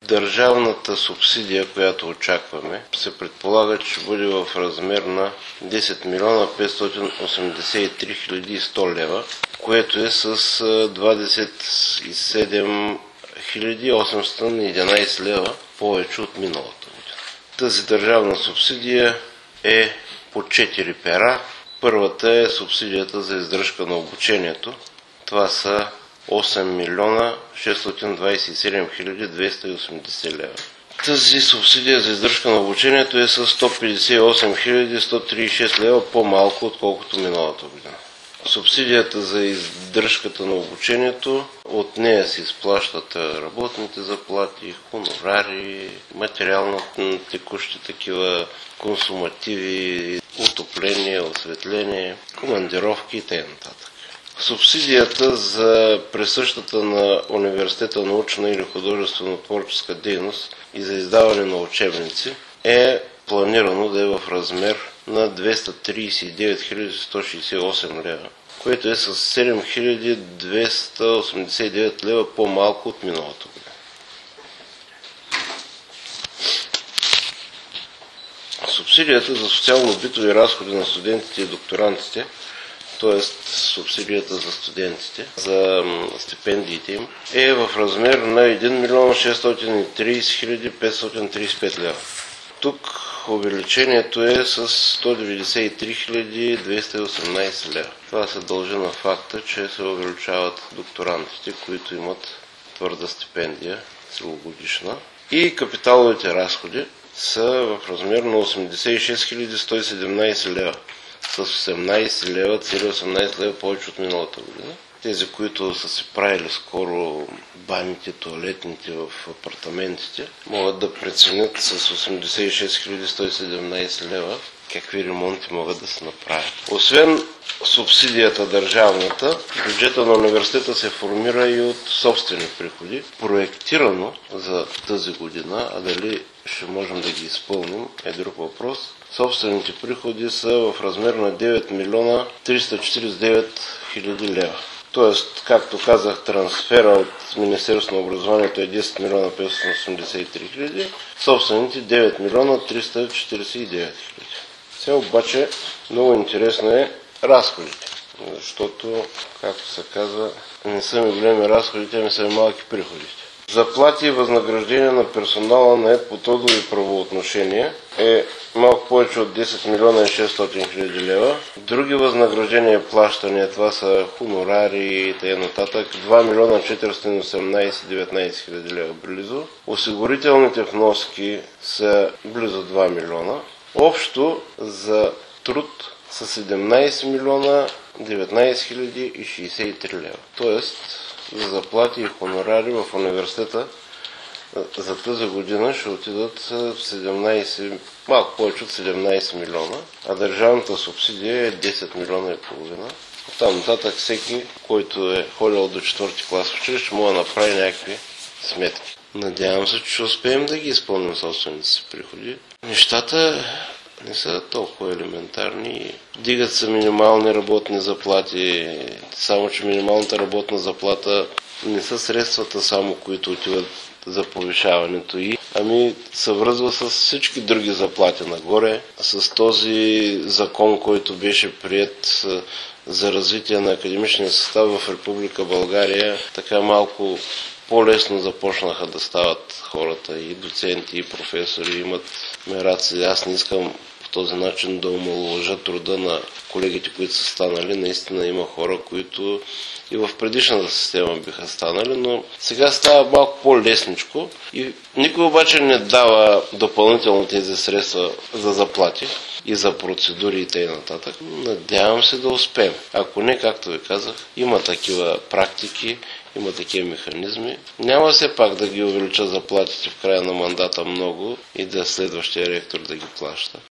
Държавната субсидия, която очакваме, се предполага, че ще бъде в размер на 10 милиона 583 хиляди и 100 лева, което е с 27 811 лева повече от миналата година. Тази държавна субсидия е по 4 пера. Първата е субсидията за издръжка на обучението. Това са 8 милиона 627 хиляди 280 лева. Тази субсидия за издръжка на обучението е с 158 хиляди 136 лева по-малко, отколкото миналата година. Субсидията за издръжката на обучението, от нея се изплащат работните заплати, хонорари, материално текущи такива, консумативи, отопление, осветление, командировки и т.н. Субсидията за присъщата на университета научна или художествено-творческа дейност и за издаване на учебници е планирано да е в размер на 239 168 лева, което е с 7 289 лева по-малко от миналата година. Субсидията за социално-битови разходи на студентите и докторантите, т.е. субсидията за студентите, за стипендиите им, е в размер на 1 милион 630 535 лева. Тук увеличението е с 193 218 лева. Това се дължи на факта, че се увеличават докторантите, които имат твърда стипендия, целогодишна. И капиталовите разходи са в размер на 86 117 лева. С 18 лева, цели 18 лева повече от миналата година. Тези, които са си правили скоро баните, туалетните в апартаментите, могат да преценят с 86 117 лева какви ремонти могат да се направят. Освен субсидията държавната, бюджета на университета се формира и от собствени приходи, проектирано за тази година, а дали ще можем да ги изпълним е друг въпрос. Собствените приходи са в размер на 9 милиона 349 хиляди лева. Тоест, както казах, трансфера от Министерството на образованието е 10 милиона 583 хиляди, собствените 9 милиона 349 хиляди. Сега обаче много интересно е разходите, защото, както се казва, не са ми големи разходите, ами са ми малки приходите. Заплати и възнаграждения на персонала нает по трудови правоотношения е малко повече от 10 милиона и 600 хиляди лева. Други възнаграждения и плащания, това са хонорари и т.н. 2 милиона 418-19 хиляди лева близо. Осигурителните вноски са близо 2 милиона. Общо за труд са 17 милиона 19 хиляди и 63 лева. Тоест, за заплати и хонорари в университета за тази година ще отидат 17, малко повече от 17 милиона, а държавната субсидия е 10 милиона и половина. Оттам нататък всеки, който е ходил до 4-ти клас в училище, ще може да направи някакви сметки. Надявам се, че ще успеем да ги изпълним собствените си приходи. Нещата не са толкова елементарни. Дигат се минимални работни заплати, само че минималната работна заплата не са средствата само, които отиват за повишаването й, ами се връзва с всички други заплати нагоре, с този закон, който беше приет за развитие на академичния състав в Република България, така малко по-лесно започнаха да стават хората и доценти, и професори, имат мераци. Аз не искам по този начин да омаловажа труда на колегите, които са станали. Наистина има хора, които и в предишната система биха станали, но сега става малко по-лесничко и никой обаче не дава допълнително тези средства за заплати и за процедури и т.н. Надявам се да успеем. Ако не, както ви казах, има такива практики, има такива механизми. Няма все пак да ги увелича заплатите в края на мандата много и да следващия ректор да ги плаща.